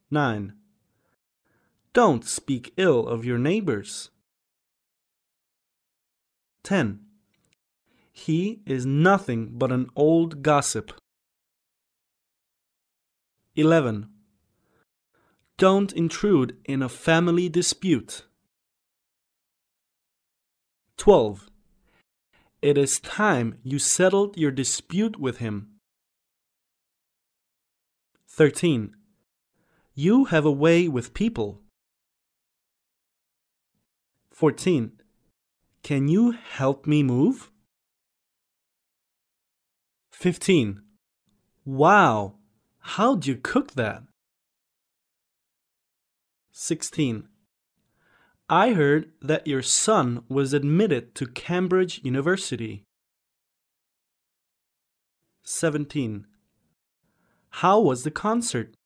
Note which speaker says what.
Speaker 1: 9. Don't speak ill of your neighbors. 10. He is nothing but an old gossip. 11. Don't intrude in a family dispute. 12. It is time you settled your dispute with him. 13. You have a way with people. 14. Can you help me move? 15. Wow, how'd you cook that? 16. I heard that your son was admitted to Cambridge University. 17. How was the concert?